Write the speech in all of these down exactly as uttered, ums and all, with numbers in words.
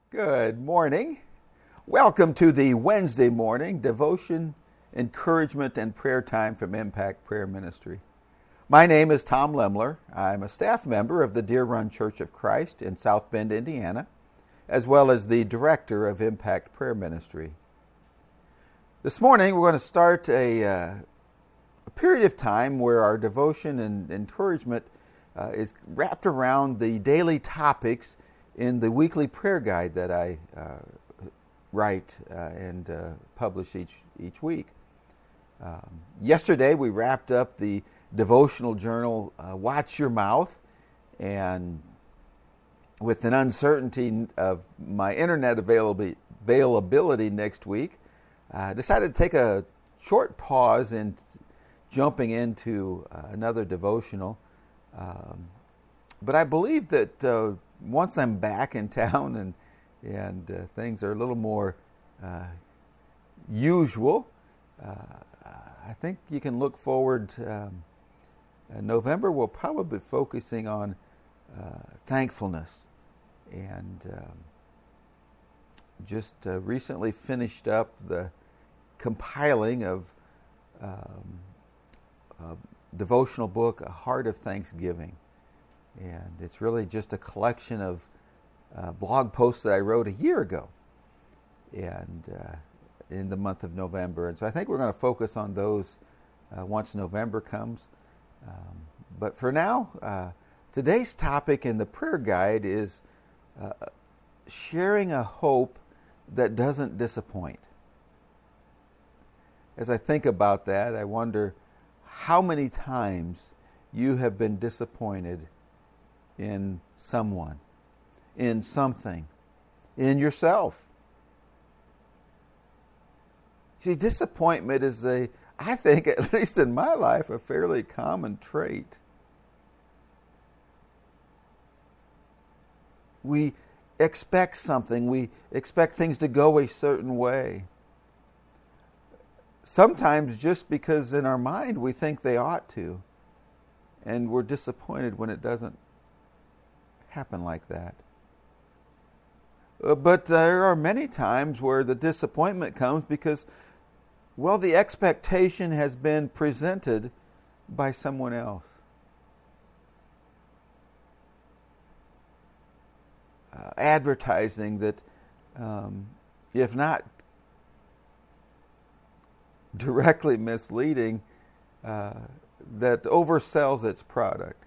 Good morning. Welcome to the Wednesday morning devotion, encouragement, and prayer time from Impact Prayer Ministry. My name is Tom Lemler. I'm a staff member of the Deer Run Church of Christ in South Bend, Indiana, as well as the director of Impact Prayer Ministry. This morning we're going to start a, uh, a period of time where our devotion and encouragement uh, is wrapped around the daily topics in the weekly prayer guide that I uh, write uh, and uh, publish each each week. Um, yesterday we wrapped up the devotional journal, uh, Watch Your Mouth, and with an uncertainty of my internet availability, availability next week, I uh, decided to take a short pause in jumping into uh, another devotional. Um, but I believe that uh, once I'm back in town and and uh, things are a little more uh, usual, uh, I think you can look forward. Um, uh, November we'll probably be focusing on uh, thankfulness, and um, just uh, recently finished up the compiling of um, a devotional book, A Heart of Thanksgiving. And it's really just a collection of uh, blog posts that I wrote a year ago and uh, in the month of November. And so I think we're going to focus on those uh, once November comes. Um, but for now, uh, today's topic in the prayer guide is uh, sharing a hope that doesn't disappoint. As I think about that, I wonder how many times you have been disappointed in someone, in something, in yourself. See, disappointment is a, I think, at least in my life, a fairly common trait. We expect something, we expect things to go a certain way. Sometimes just because in our mind we think they ought to, and we're disappointed when it doesn't happen like that. Uh, but there are many times where the disappointment comes because, well, the expectation has been presented by someone else. Uh, advertising that, um, if not directly misleading, uh, that oversells its product.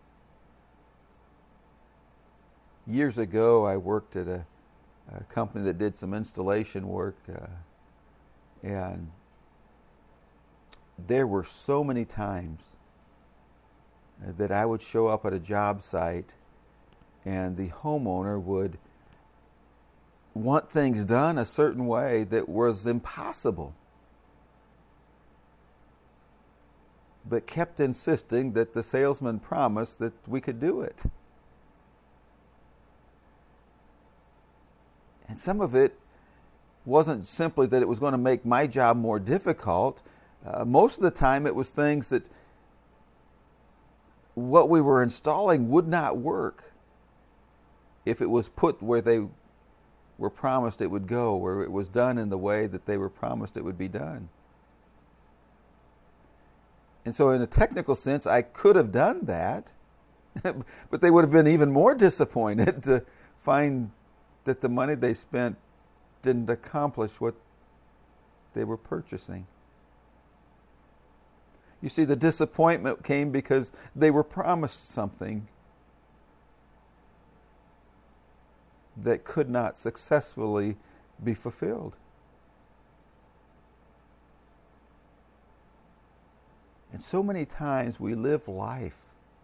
Years ago, I worked at a, a company that did some installation work, uh, and there were so many times that I would show up at a job site and the homeowner would want things done a certain way that was impossible, but kept insisting that the salesman promised that we could do it. And some of it wasn't simply that it was going to make my job more difficult. Uh, most of the time it was things that what we were installing would not work if it was put where they were promised it would go, where it was done in the way that they were promised it would be done. And so in a technical sense, I could have done that, but they would have been even more disappointed to find that the money they spent didn't accomplish what they were purchasing. You see, the disappointment came because they were promised something that could not successfully be fulfilled. And so many times we live life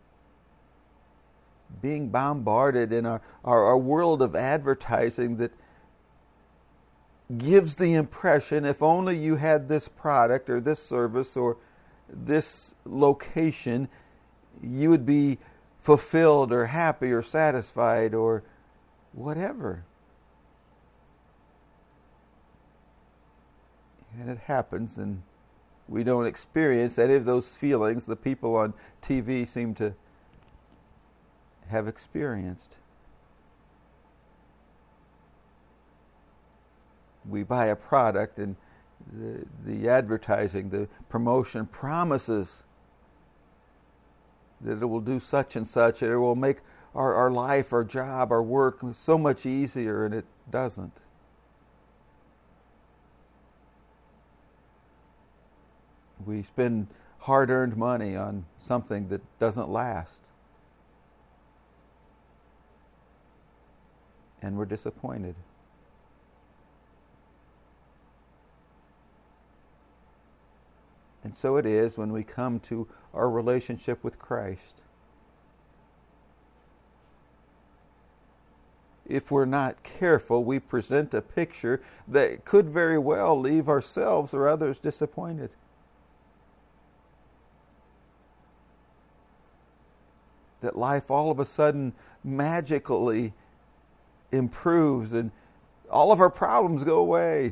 being bombarded in our, our, our world of advertising that gives the impression if only you had this product or this service or this location, you would be fulfilled or happy or satisfied or whatever. And it happens, and we don't experience any of those feelings the people on T V seem to have experienced. we buy a product and the, the advertising, the promotion promises that it will do such and such, and it will make our, our life, our job, our work so much easier, and it doesn't. We spend hard-earned money on something that doesn't last. And we're disappointed. And so it is when we come to our relationship with Christ. If we're not careful, we present a picture that could very well leave ourselves or others disappointed. That life all of a sudden magically improves and all of our problems go away.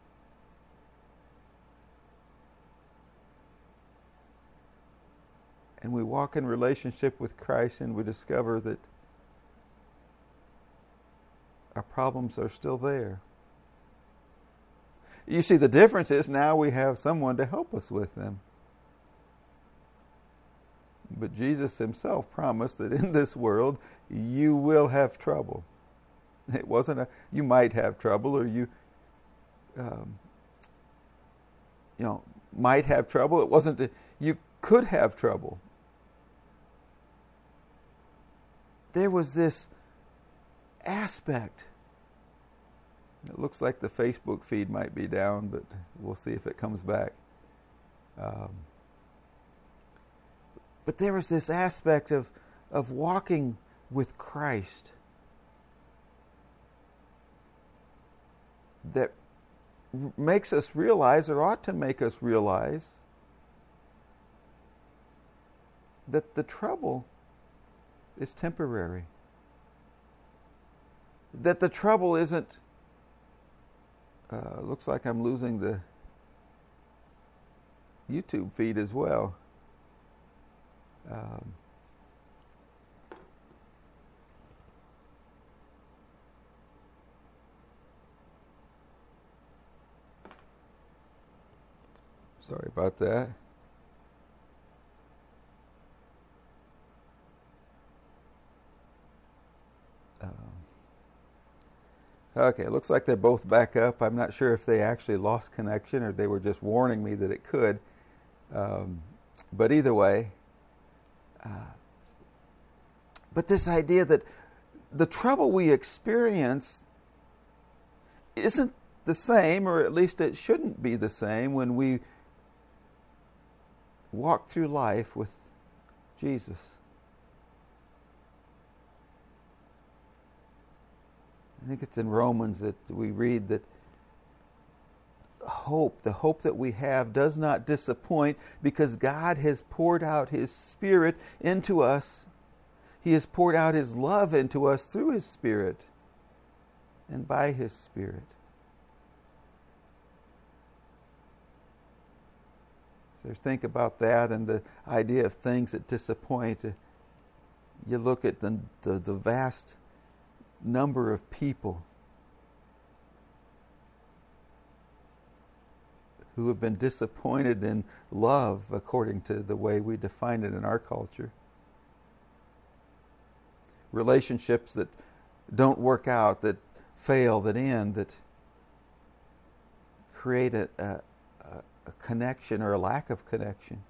And we walk in relationship with Christ and we discover that our problems are still there. You see, the difference is now we have someone to help us with them. But Jesus himself promised that in this world you will have trouble. It wasn't a, you might have trouble, or you, um, you know, might have trouble. It wasn't a, you could have trouble. There was this aspect. It looks like the Facebook feed might be down, but we'll see if it comes back. Um, but there was this aspect of, of walking with Christ that r- makes us realize, or ought to make us realize, that the trouble is temporary. That the trouble isn't, uh, looks like I'm losing the YouTube feed as well. Um, sorry about that. Um, okay, it looks like they're both back up. I'm not sure if they actually lost connection or they were just warning me that it could. Um, but either way, uh, but this idea that the trouble we experience isn't the same, or at least it shouldn't be the same, when we walk through life with Jesus. I think it's in Romans that we read that hope, the hope that we have, does not disappoint, because God has poured out His Spirit into us. He has poured out His love into us through His Spirit and by His Spirit. So think about that and the idea of things that disappoint. You look at the, the, the vast number of people who have been disappointed in love according to the way we define it in our culture. Relationships that don't work out, that fail, that end, that create a, a, a connection or a lack of connection.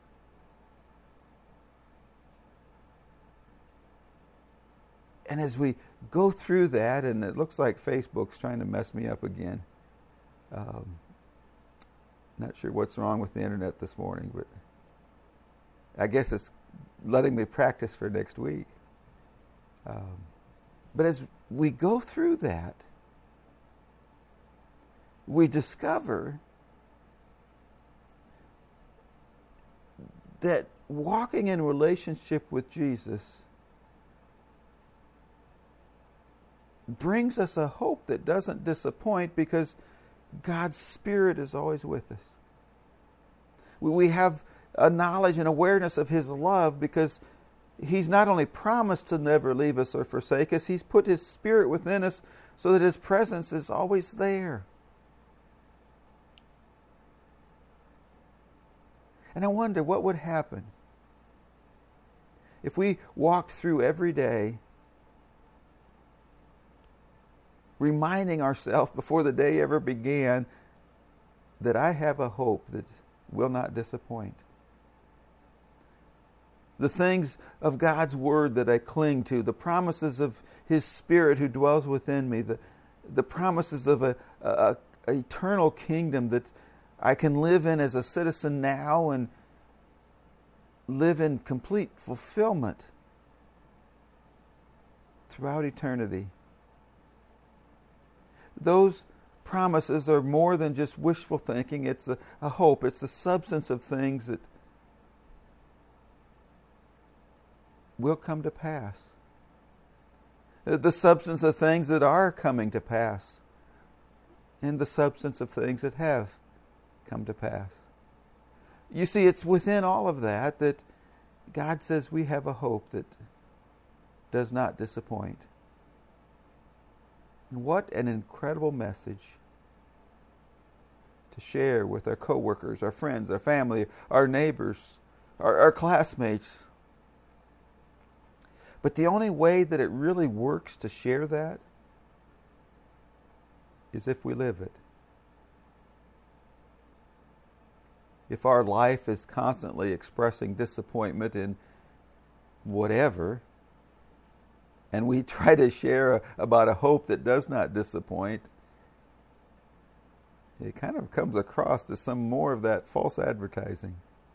And as we go through that, and it looks like Facebook's trying to mess me up again. Um, not sure what's wrong with the internet this morning, but I guess it's letting me practice for next week. Um, but as we go through that, we discover that walking in relationship with Jesus brings us a hope that doesn't disappoint, because God's Spirit is always with us. We have a knowledge and awareness of His love, because He's not only promised to never leave us or forsake us, He's put His Spirit within us so that His presence is always there. And I wonder what would happen if we walked through every day reminding ourselves before the day ever began that I have a hope that will not disappoint. The things of God's Word that I cling to, the promises of His Spirit who dwells within me, the, the promises of a, a, a eternal kingdom that I can live in as a citizen now and live in complete fulfillment throughout eternity. Those promises are more than just wishful thinking. It's a, a hope. It's the substance of things that will come to pass. The substance of things that are coming to pass. And the substance of things that have come to pass. You see, it's within all of that that God says we have a hope that does not disappoint. And what an incredible message to share with our coworkers, our friends, our family, our neighbors, our, our classmates. But the only way that it really works to share that is if we live it. If our life is constantly expressing disappointment in whatever, and we try to share a, about a hope that does not disappoint, it kind of comes across as some more of that false advertising.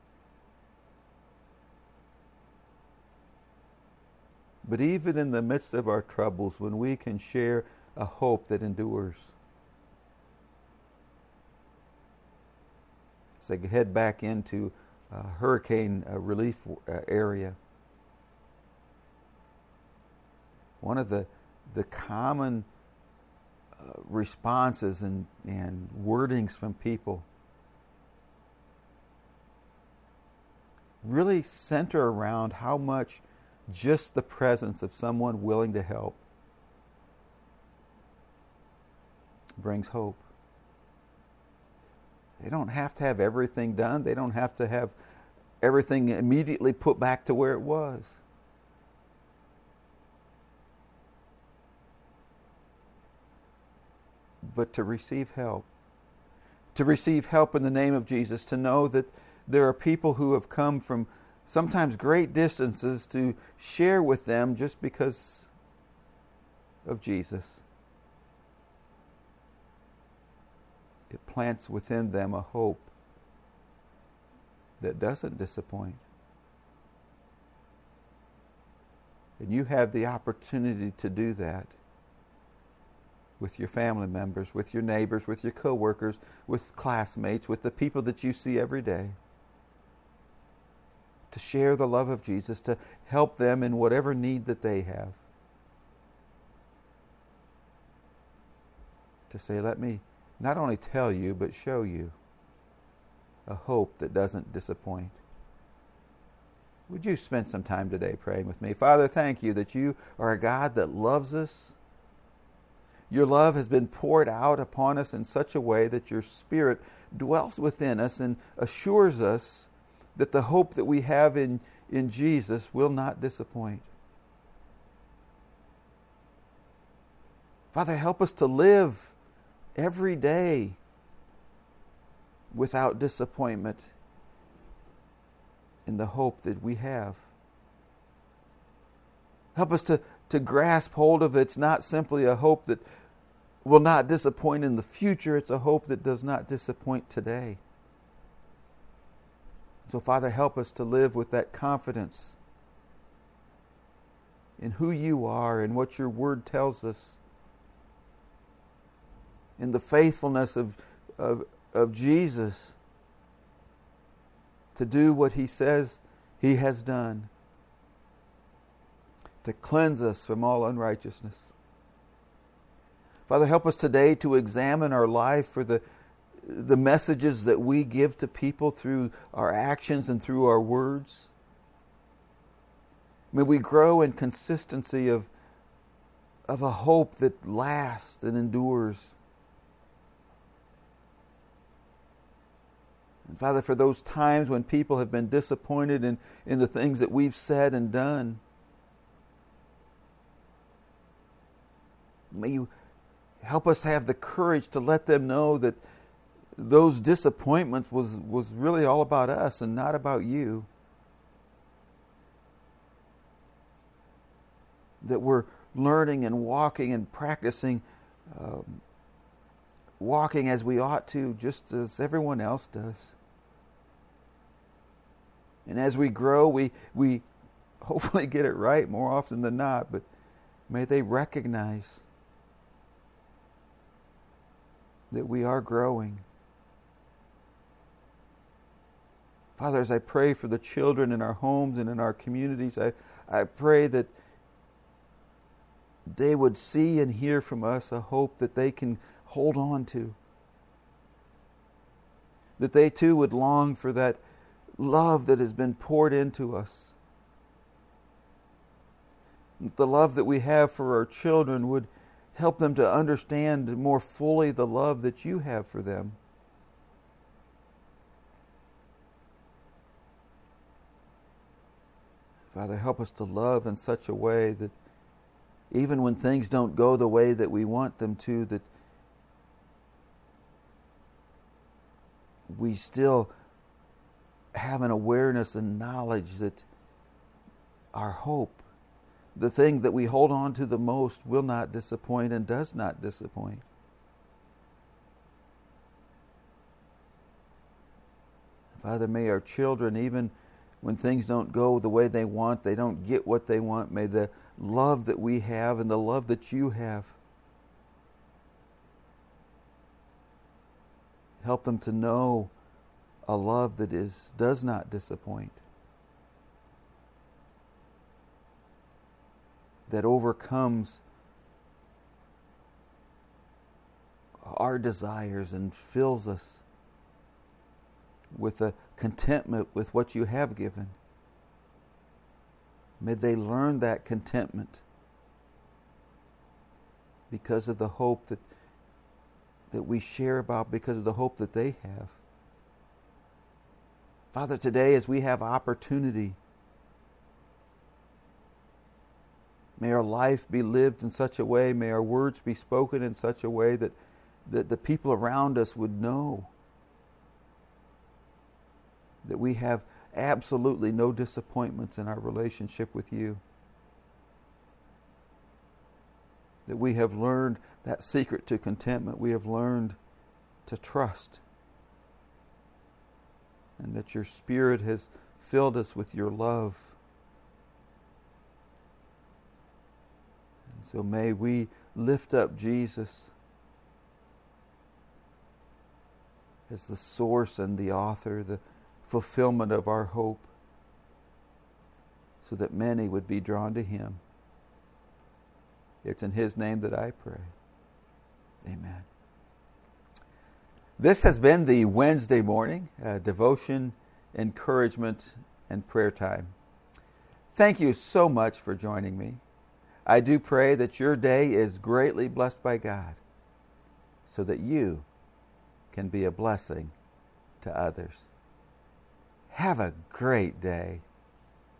But even in the midst of our troubles, when we can share a hope that endures, as I head back into a hurricane uh, relief uh, area, one of the the common uh, responses and, and wordings from people really center around how much just the presence of someone willing to help brings hope. They don't have to have everything done. They don't have to have everything immediately put back to where it was. But to receive help. To receive help in the name of Jesus. To know that there are people who have come from sometimes great distances to share with them just because of Jesus. It plants within them a hope that doesn't disappoint. And you have the opportunity to do that with your family members, with your neighbors, with your coworkers, with classmates, with the people that you see every day. To share the love of Jesus, to help them in whatever need that they have. To say, let me not only tell you, but show you a hope that doesn't disappoint. Would you spend some time today praying with me? Father, thank you that you are a God that loves us. Your love has been poured out upon us in such a way that your Spirit dwells within us and assures us that the hope that we have in, in Jesus will not disappoint. Father, help us to live every day without disappointment in the hope that we have. Help us to, to grasp hold of it. It's not simply a hope that will not disappoint in the future. It's a hope that does not disappoint today. So, Father, help us to live with that confidence in who you are and what your word tells us, in the faithfulness of, of, of Jesus to do what he says he has done, to cleanse us from all unrighteousness. Father, help us today to examine our life for the, the messages that we give to people through our actions and through our words. May we grow in consistency of, of a hope that lasts and endures. And Father, for those times when people have been disappointed in, in the things that we've said and done, may you help us have the courage to let them know that those disappointments was, was really all about us and not about you. That we're learning and walking and practicing, um, walking as we ought to, just as everyone else does. And as we grow, we we hopefully get it right more often than not, but may they recognize that we are growing. Father, as I pray for the children in our homes and in our communities, I, I pray that they would see and hear from us a hope that they can hold on to. That they too would long for that love that has been poured into us. The love that we have for our children would help them to understand more fully the love that you have for them. Father, help us to love in such a way that even when things don't go the way that we want them to, that we still have an awareness and knowledge that our hope, the thing that we hold on to the most, will not disappoint and does not disappoint. Father, may our children, even when things don't go the way they want, they don't get what they want, may the love that we have and the love that you have help them to know a love that is does not disappoint, that overcomes our desires and fills us with a contentment with what you have given. May they learn that contentment because of the hope that that we share about, because of the hope that they have. Father, today as we have opportunity, may our life be lived in such a way, may our words be spoken in such a way that, that the people around us would know that we have absolutely no disappointments in our relationship with you. That we have learned that secret to contentment. We have learned to trust. And that your Spirit has filled us with your love. And so may we lift up Jesus as the source and the author, the fulfillment of our hope, so that many would be drawn to him. It's in his name that I pray. Amen. This has been the Wednesday morning uh, devotion, encouragement, and prayer time. Thank you so much for joining me. I do pray that your day is greatly blessed by God, so that you can be a blessing to others. Have a great day.